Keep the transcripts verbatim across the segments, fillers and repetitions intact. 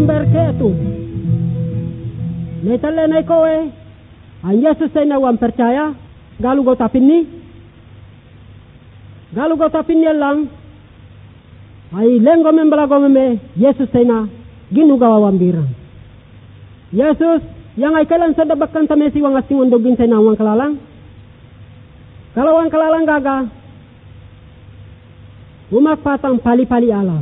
berketu. Netale na ikaw eh, ang Yesus ay nawang percaya, galugaw tapin ni, galugaw tapin niya lang, ay lenggo membalago meme, Yesus ay na ginugawawang birang. Yesus, yang ay kailan sa dabakan tamesi wang asing undogin sa nawang kalalang, kalawang kalalang gaga, umakpatang pali-pali ala.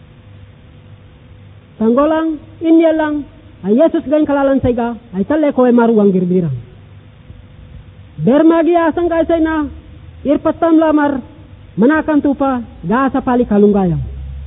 Tanggolang, inya lang, ay Yesus gain kalalan saiga, ay tale ko ay maruang girbirang. Bermagi asang kay say na, irpatam lamar, manakan tupa, gaa sa pali kalunggayang.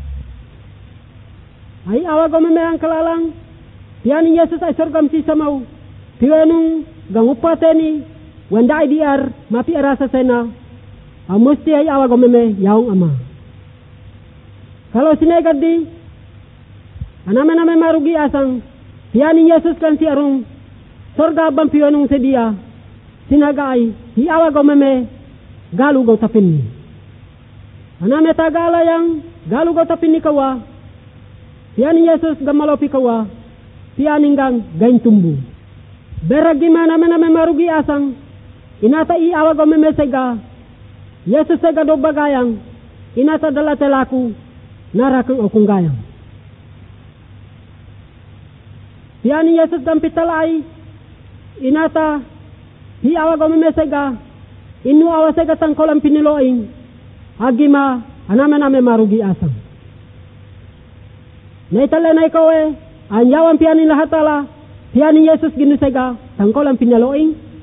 Ay awag o mamayang kalalang, tiyanin Yesus ay sorgam si samaw, tiyanong gangupateni, wanda ay diar, mapi arasa say na, amusti ay awag o mamay, yaong ama. Kalau sinegad di, aname-name marugi asang, tiyanin Yesus kan si arong sorga bang piwanong sedia sinagay hiawag o meme galugaw tapin ni aname tagala yang galugaw tapin ni kawa tiyanin Yesus gamalopi kawa tiyanin gang gain tumbu beragi maname-name marugi asang inata iawag o meme sega Yesus sega do bagayang inata dala telaku narakang o kunggayang. Tiyanin Yesus gampitalay, inata, hiawag o memesega, inu awasega tangkolang piniloing, agima, aname-name marugi asang. Naitala na ikaw eh, anyawan piyanin lahatala, tiyanin Yesus ginusega, tangkolang piniloing,